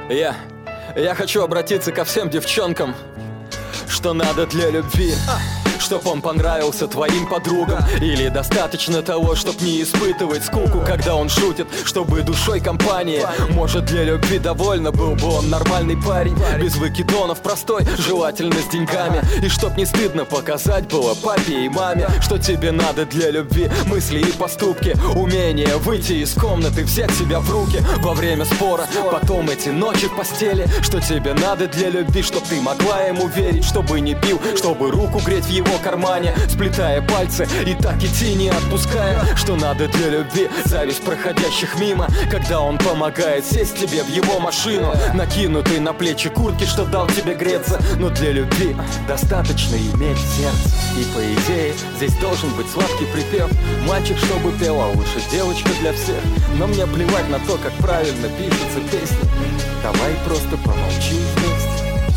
Я хочу обратиться ко всем девчонкам, что надо для любви. Чтоб он понравился твоим подругам. Или достаточно того, чтоб не испытывать скуку, когда он шутит, чтобы душой компании. Может, для любви довольно был бы он нормальный парень, без выкидонов, простой, желательно с деньгами. И чтоб не стыдно показать было папе и маме, что тебе надо для любви. Мысли и поступки, умение выйти из комнаты, взять себя в руки во время спора. Потом эти ночи в постели, что тебе надо для любви. Чтоб ты могла ему верить, чтобы не бил, чтобы руку греть в его кармане, сплетая пальцы и так идти не отпуская. Что надо для любви, зависть проходящих мимо, когда он помогает сесть тебе в его машину, накинутый на плечи куртки, что дал тебе греться. Но для любви достаточно иметь сердце. И по идее здесь должен быть сладкий припев. Мальчик, чтобы пел, а лучше девочка для всех. Но мне плевать на то, как правильно пишутся песни. Давай просто помолчим вместе.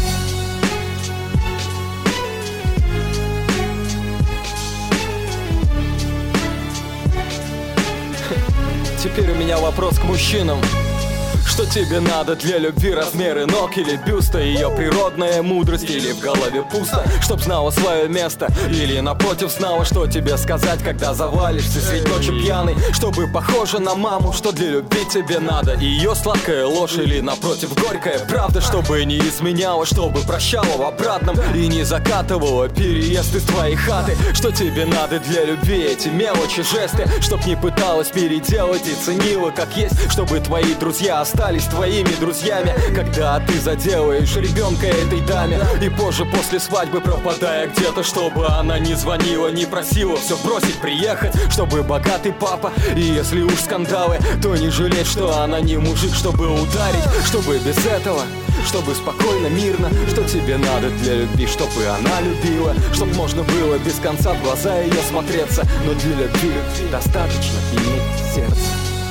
Теперь у меня вопрос к мужчинам. Что тебе надо для любви? Размеры ног или бюста? Ее природная мудрость или в голове пусто? Чтоб знала свое место или напротив знала, что тебе сказать, когда завалишься средь ночи пьяный. Чтобы похожа на маму, что для любви тебе надо. Ее сладкая ложь или напротив горькая правда? Чтобы не изменяла, чтобы прощала в обратном и не закатывала переезд из твоей хаты. Что тебе надо для любви? Эти мелочи, жесты. Чтоб не пыталась переделать и ценила как есть. Чтобы твои друзья остались твоими друзьями, когда ты заделаешь ребенка этой даме. И позже после свадьбы пропадая где-то, чтобы она не звонила, не просила все бросить, приехать. Чтобы богатый папа, и если уж скандалы, то не жалеть, что она не мужик, чтобы ударить. Чтобы без этого, чтобы спокойно, мирно. Что тебе надо для любви? Чтобы она любила, чтоб можно было без конца в глаза ее смотреться. Но для любви достаточно иметь сердце.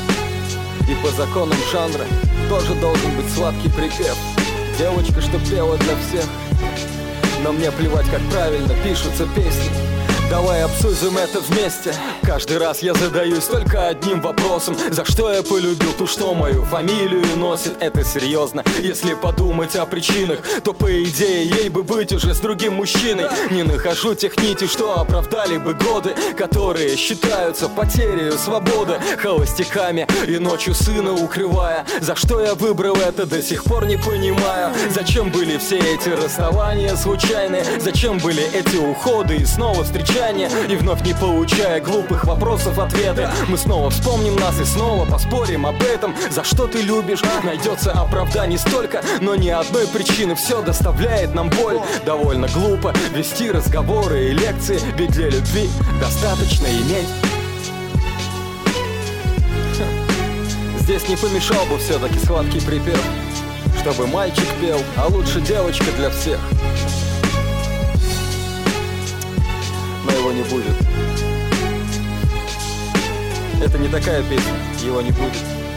И по законам жанра тоже должен быть сладкий припев. Девочка, что пела для всех. Но мне плевать, как правильно пишутся песни. Давай обсудим это вместе. Каждый раз я задаюсь только одним вопросом: за что я полюбил ту, что мою фамилию носит? Это серьезно. Если подумать о причинах, то по идее ей бы быть уже с другим мужчиной. Не нахожу тех нитей, что оправдали бы годы, которые считаются потерей свободы. Холостяками и ночью сына укрывая. За что я выбрал это, до сих пор не понимаю. Зачем были все эти расставания случайные? Зачем были эти уходы и снова встречания? И вновь не получая глупых вопросов ответы, мы снова вспомним нас и снова поспорим об этом. За что ты любишь? Найдется оправданий столько, но ни одной причины. Все доставляет нам боль. Довольно глупо вести разговоры и лекции, ведь для любви достаточно иметь. Здесь не помешал бы все-таки сладкий припев, чтобы мальчик пел, а лучше девочка для всех. Но его не будет. Это не такая песня, его не будет.